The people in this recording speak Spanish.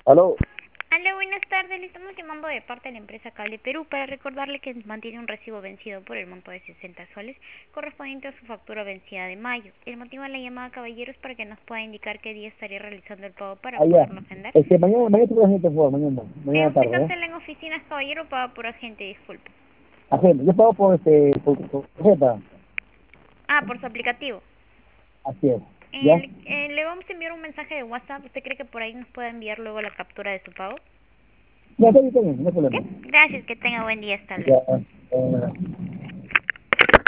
Aló, Hola, buenas tardes. Le estamos llamando de parte de la empresa Cable Perú para recordarle que mantiene un recibo vencido por el monto de 60 soles correspondiente a su factura vencida de mayo. El motivo de la llamada, caballero, es para que nos pueda indicar qué día estaría realizando el pago para allá. poderlo agendar. Mañana estoy con la gente, por favor, mañana ¿Usted tarde, ¿eh? cancela en oficinas, caballero, o paga por agente? Disculpe. Agente, yo pago por tarjeta, Por su aplicativo. así es, ¿ya? Le vamos a enviar un mensaje de WhatsApp. ¿Usted cree que por ahí nos pueda enviar luego la captura de su pago? Ya, está bien, no hay ¿Qué? problema. Gracias, que tenga buen día. Hasta luego. Ya,